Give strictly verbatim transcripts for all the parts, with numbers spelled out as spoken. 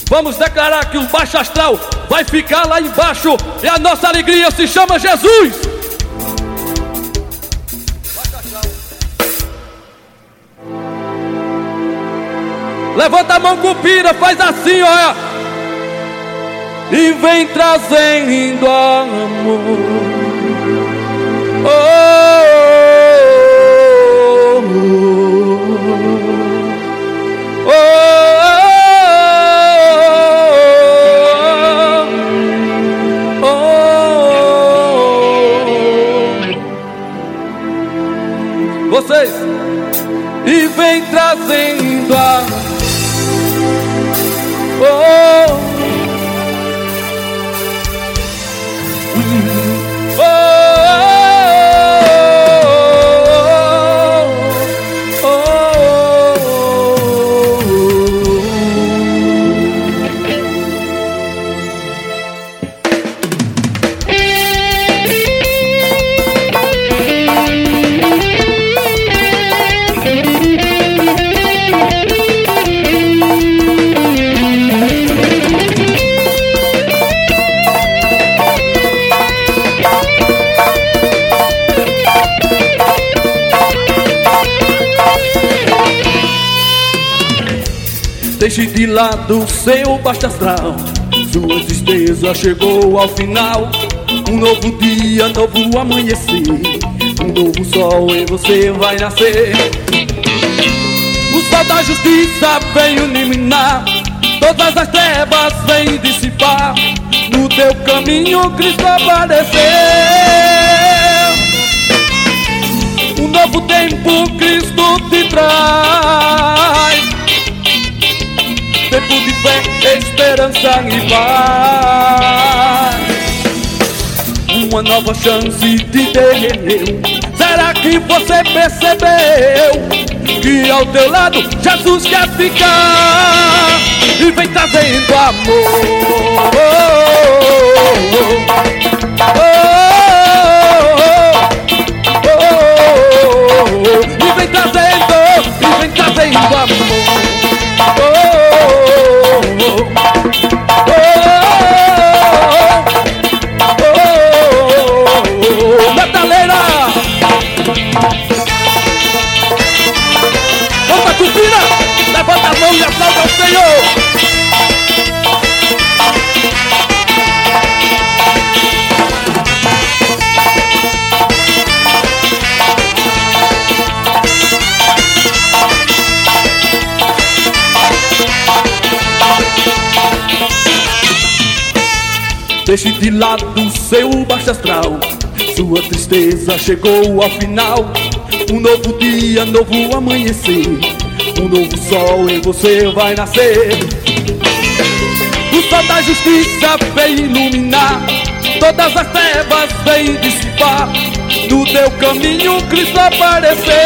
Vamos declarar que o baixo astral vai ficar lá embaixo e a nossa alegria se chama Jesus. Levanta a mão, cupira, faz assim, olha. E vem trazendo amor. Oh, oh, oh, oh, oh. Vocês. E vem trazendo amor. Oh, oh, oh, oh, deixe de lado seu baixo astral. Sua tristeza chegou ao final. Um novo dia, novo amanhecer. Um novo sol em você vai nascer. O sol da justiça vem iluminar. Todas as trevas vem dissipar. No teu caminho Cristo apareceu. Um novo tempo Cristo te traz. Tempo de fé, esperança e paz. Uma nova chance te deu. Será que você percebeu que ao teu lado Jesus quer ficar e vem trazendo amor? Oh, oh, oh, oh, oh, oh. E vem trazendo, e vem trazendo amor. Oh, levanta a mão e aplauda ao Senhor. Deixe de lado seu baixo astral. Sua tristeza chegou ao final. Um novo dia, novo amanhecer. Um novo sol em você vai nascer. O sol da justiça vem iluminar. Todas as trevas vem dissipar. No teu caminho Cristo apareceu.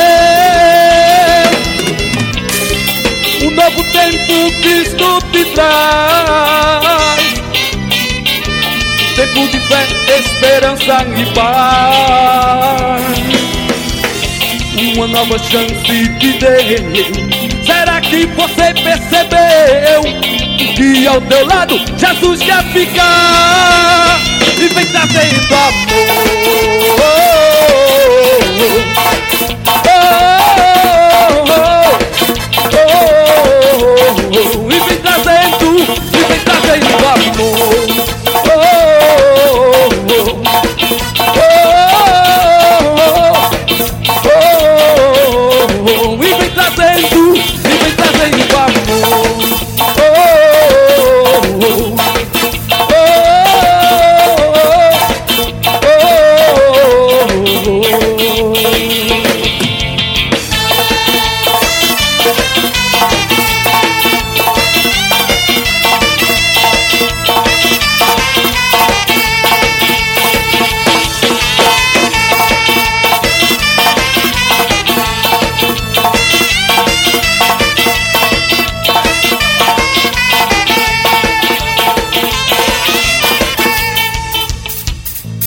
Um novo tempo Cristo te traz. Tempo de fé, esperança e paz. Uma nova chance te deu. Será que você percebeu que ao teu lado Jesus quer ficar e vem trazendo amor? Oh, oh, oh, oh.